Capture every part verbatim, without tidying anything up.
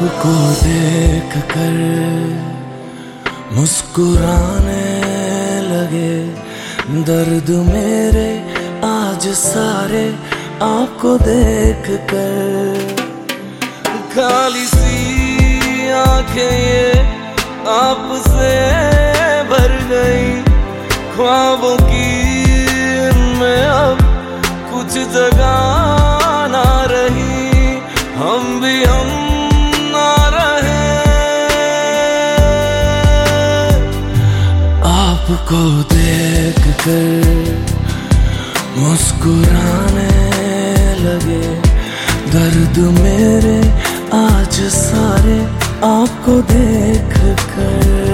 आपको देख कर मुस्कुराने लगे, दर्द मेरे आज सारे आपको देख कर। खाली सी आंखें ये आपसे भर गई, ख्वाबों की इनमें अब कुछ जगह ना रही, हम भी हम ना रहे। आपको देख कर मुस्कुराने लगे, दर्द मेरे आज सारे आपको देख कर।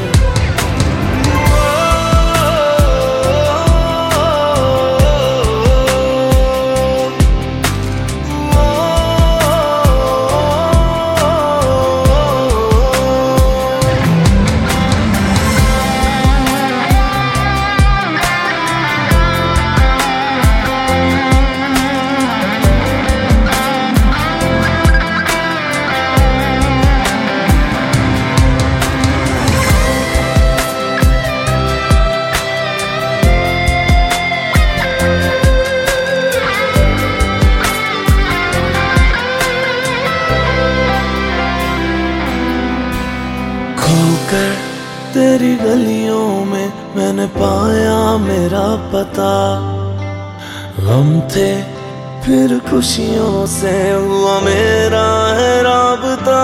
खोकर तेरी गलियों में मैंने पाया मेरा पता, गम थे फिर खुशियों से हुआ मेरा है राबता।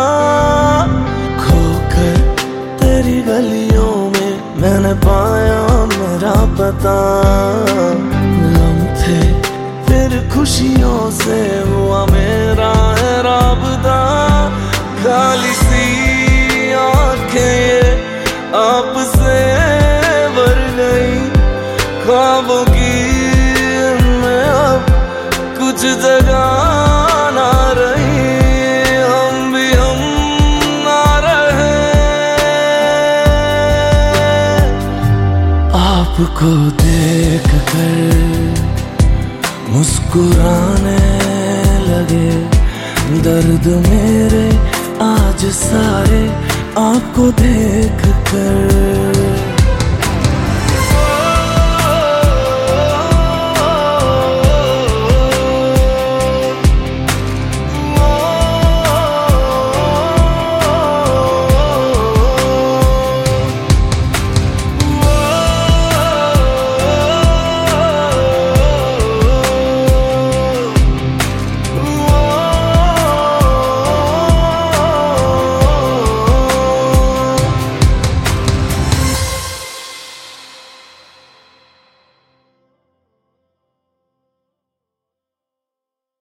खोकर तेरी गलियों में मैंने पाया मेरा पता, गम थे फिर खुशियों से हुआ मेरा है राबता। खाली सी आंखें आपसे भर गई, ख्वाबों की इनमें अब कुछ जगह ना रही, हम भी हम ना रहे। आपको देख कर मुस्कुराने लगे, दर्द मेरे आज सारे आपको देख कर।